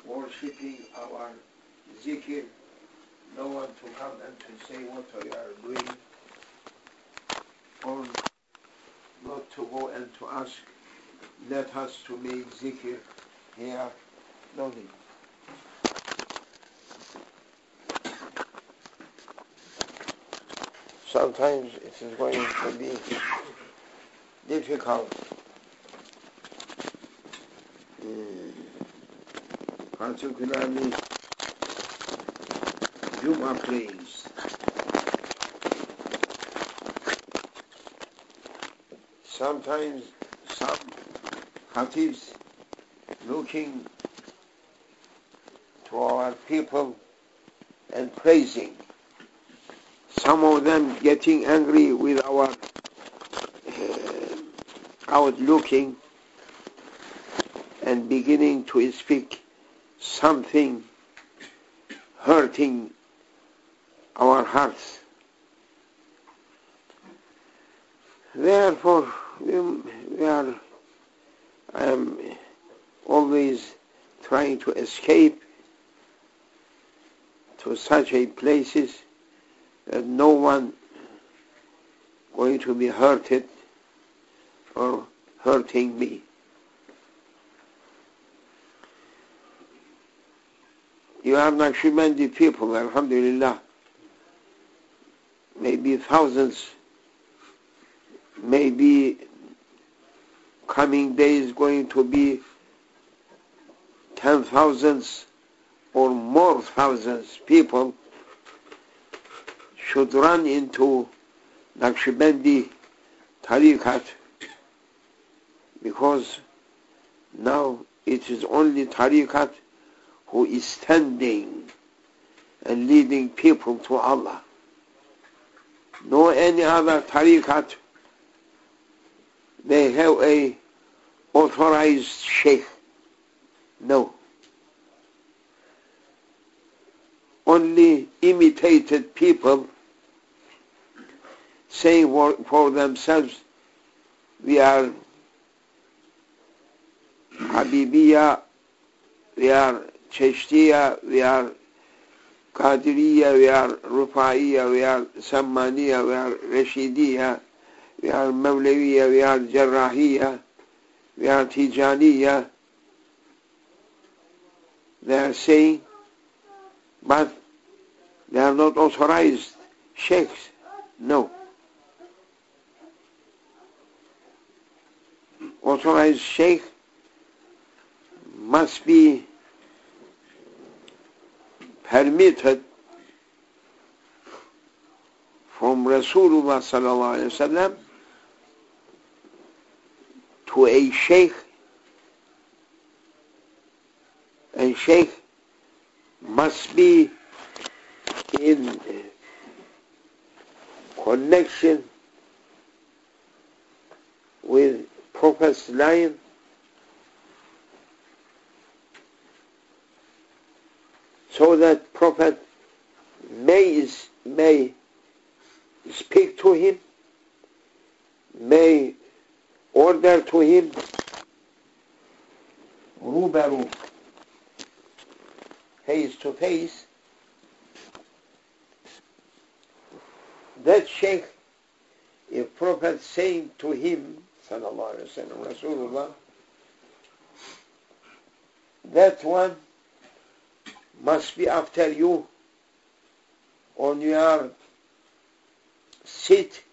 worshipping our zikr, no one to come and to say what we are doing, or not to go and to ask, let us to make zikr here, no need. Sometimes it is going to be difficult, particularly Jum'ah prayers. Sometimes some khatibs looking to our people and praising. Some of them getting angry with our outlooking and beginning to speak something hurting our hearts. Therefore, I am always trying to escape to such a places that no one going to be hurted or hurting me. You are Naqshbandi people, alhamdulillah. Maybe thousands, maybe coming days going to be 10,000s or more thousands people should run into Naqshbandi tariqat, because now it is only tariqat who is standing and leading people to Allah. No any other tariqat, they have a authorized sheikh. No. Only imitated people saying for themselves, we are Habibiyya, we are Chishtiya, we are Qadiriyya, we are Rufa'iyya, we are Sammaniya, we are Rashidiyya, we are Mawlaviyya, we are Jarrahiyya, we are Tijaniyya. They are saying, but they are not authorized sheikhs. No. Authorized sheikh must be permitted from Rasulullah sallallahu alaihi wasallam to a sheikh, and sheikh must be in connection with Prophet's line, so that Prophet may speak to him, may order to him, rubaru, face to face. That sheikh, if Prophet saying to him, sallallahu alaihi wasallam, Rasulullah, that one must be after you on your seat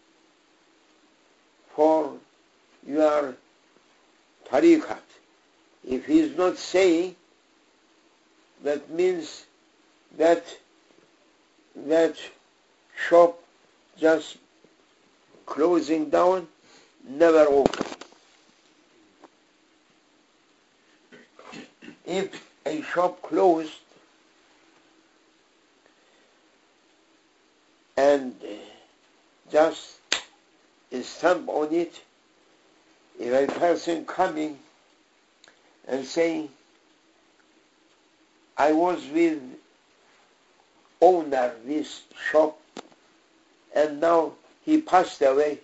for your tariqat. If he is not saying, that means that shop just closing down, never open. If a shop closed and just a stamp on it, if a person coming and saying, I was with owner this shop and now he passed away,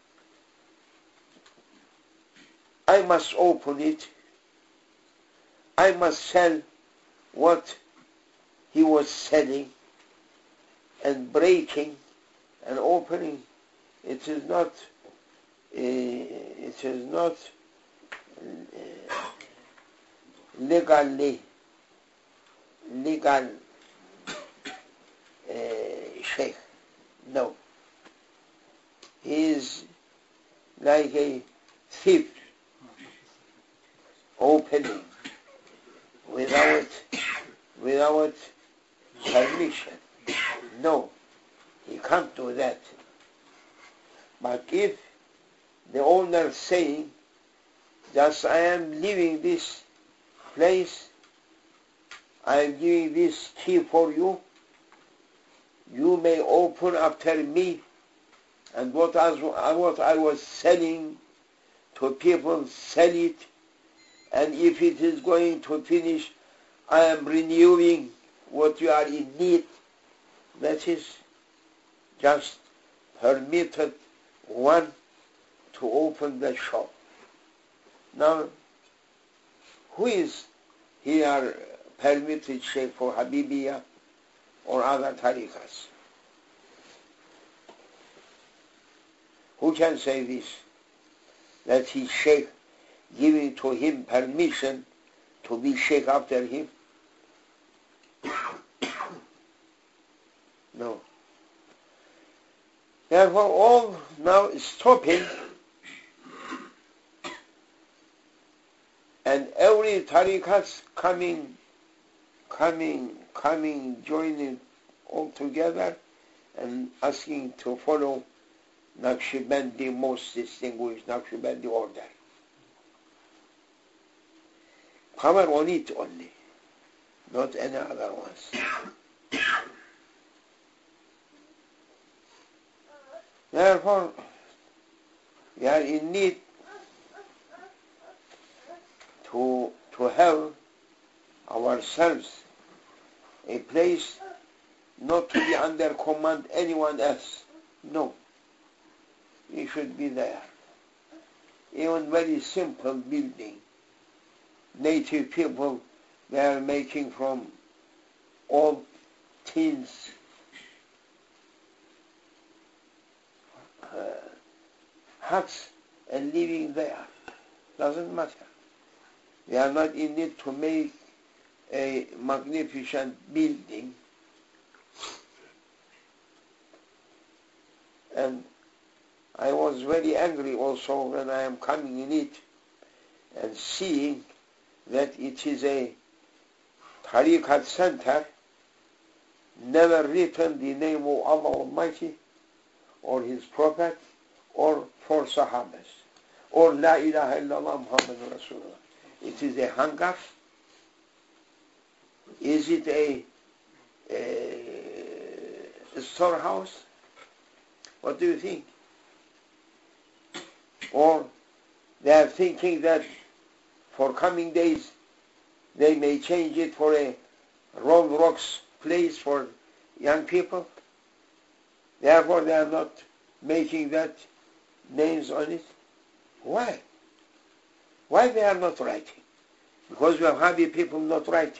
I must open it, I must sell what he was selling and breaking and opening. It is not legal sheikh. No. He is like a thief, opening without permission. No, he can't do that. But if the owner saying, just I am leaving this place, I am giving this key for you, you may open after me, and what I was selling to people, sell it, and if it is going to finish, I am renewing what you are in need. That is just permitted one to open the shop. Now, who is here permitted sheikh for Habibiyah or other tariqas? Who can say this? That his sheikh giving to him permission to be sheikh after him? No. Therefore, all now is stopping, and every tariqas coming, joining all together and asking to follow Naqshbandi, most distinguished Naqshbandi order. Power on it only, not any other ones. Therefore, we are in need to have ourselves a place not to be under command anyone else. No. We should be there. Even very simple building. Native people, they are making from old tins huts and living there. Doesn't matter. We are not in need to make a magnificent building. And I was very angry also when I am coming in it and seeing that it is a tariqat center, never written the name of Allah Almighty or His Prophet or four Sahabas or La ilaha illallah Muhammad Rasulullah. It is a hangar. Is it a storehouse? What do you think? Or they are thinking that for coming days they may change it for a Roblox place for young people. Therefore they are not making that names on it. Why? Why they are not writing? Because we have Wahhabi people not writing.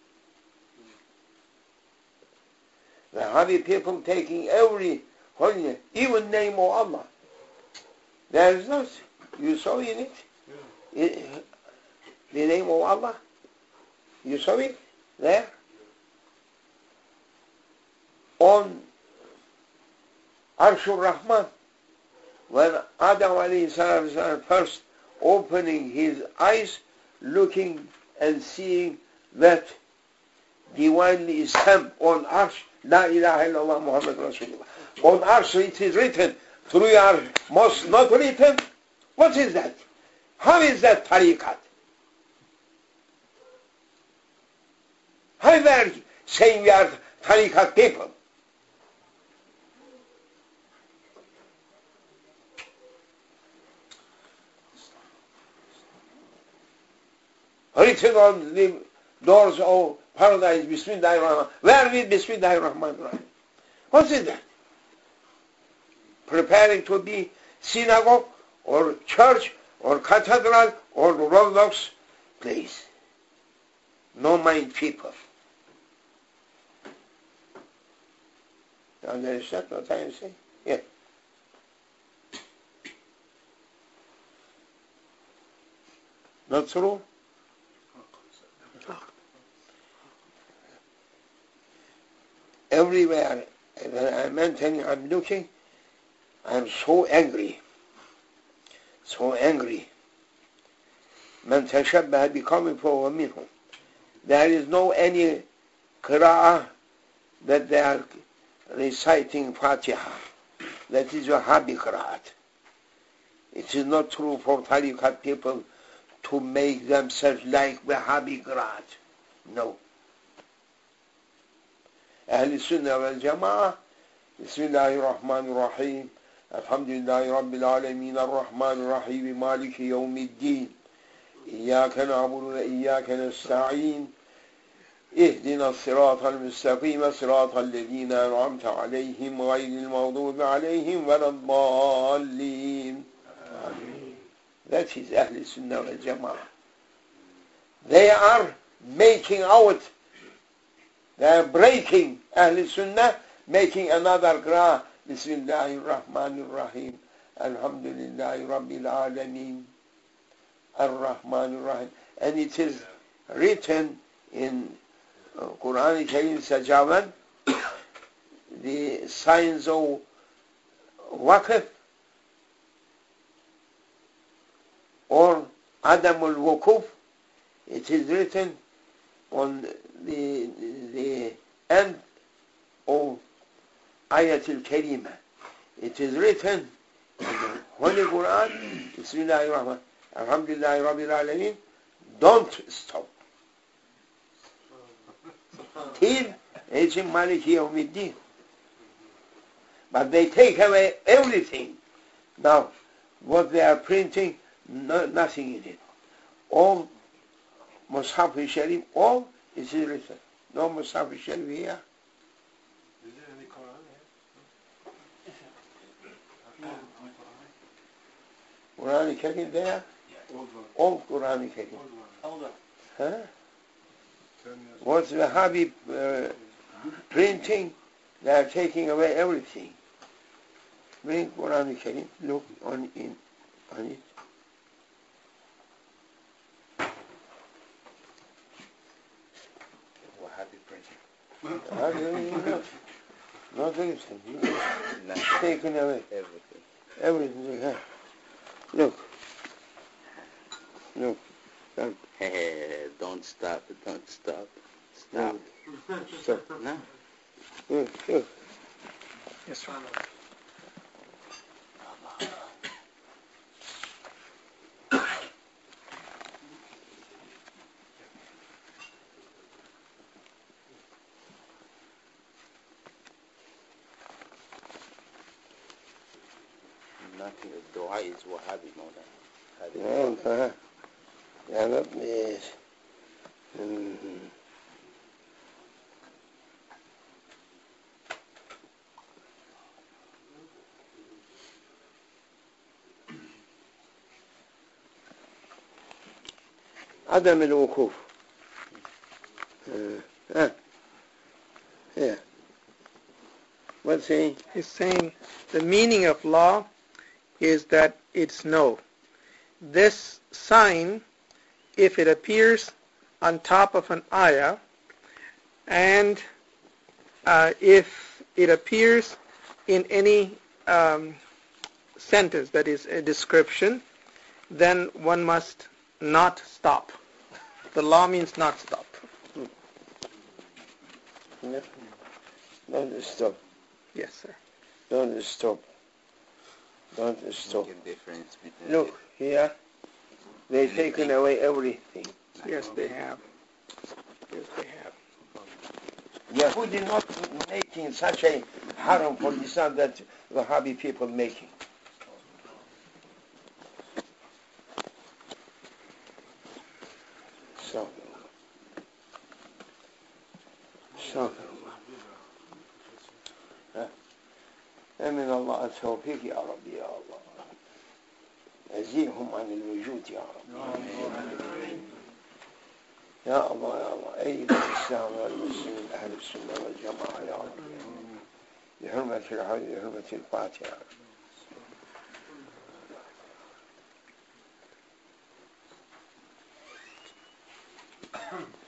The Wahhabi people taking every holiness, even name of Allah. There is not. You saw in it? Yeah. The name of Allah? You saw it? There? On Arshur Rahman, when Adam alayhi salam first opening his eyes, looking and seeing that divinely stamped on Arsh, La ilaha illallah Muhammad Rasulullah. On Arsh it is written, through your mosque not written. What is that? How is that tariqat? How we are saying we are tariqat people? Written on the doors of paradise, Bismillahir Rahman. Where is Bismillahir Rahman Rahim? What is that? Preparing to be synagogue or church or cathedral or Orthodox place. no mind people. You understand what I am saying? Yeah. Not true? Everywhere when I'm mentally, I'm looking, I'm so angry. So angry. من تشبه بقوم فهو منهم. There is no any qira'ah that they are reciting Fatiha. That is Wahhabi qira'at. It is not true for Tariqat people to make themselves like Wahhabi qira'at. No. Ahl Sunnah wal Jama'ah. Bismillahir Rahmanir Rahim. Alhamdulillahi Rabbil Alameen. Ar-Rahmanir Rahim. Maliki Yawmiddin. إياك نعبد وإياك نستعين اهدنا الصراط المستقيم صراط الذين أنعمت عليهم غير المغضوب عليهم ولا الضالين. That is Ahl Sunnah wal Jama'ah. They are making out, they are breaking Ahl Sunnah, making another qira'ah. Bismillahir Rahmanir Rahim. Alhamdulillahi Rabbil Alameen. Ar-Rahman Ar-Rahim. And it is written in Quran Karim Sajawan, the signs of Waqf or Adam al-Wukuf. It is written on the end of Ayat al-Karima. It is written in the Holy Quran, Bismillahir-Rahman. Alhamdulillah Rabbil Alameen. Don't stop till Ejim Maliki Yawmiddin. But they take away everything. Now, what they are printing, nothing in it. All Mus'haf Sharif, all is written. No Mus'haf Sharif here. Is there any Quran here? Quran Karim there? All Quran Karim. Huh? What's Wahhabi printing? They are taking away everything. Bring Quran Karim. Look on it. Wahhabi printing. Not everything. Taken away. Everything they have. Look. Hey, don't stop. Stop. Stop. No. Look. Yes, sir. Nothing. The dua is Wahhabi more than. Yeah, that is. عدم الوقوف. Yeah. What's he? He's saying the meaning of law is that it's no. This sign, if it appears on top of an ayah, and if it appears in any sentence that is a description, then one must not stop. The law means not stop. Yeah. Don't stop. Yes, sir. Don't stop. Don't stop. Make a difference between Look, here, they've taken away everything. Yes, they have. Yes, they have. Yahudi not making such a haram for Islam that Wahhabi people making. So. أمن الله التوفيق يا رب يا الله أزيهم عن الوجود يا رب يا الله يا الله أيد الإسلام والمسلمين أهل السنة والجماعة يا رب بحرمة الحديث بحرمة الفاتحة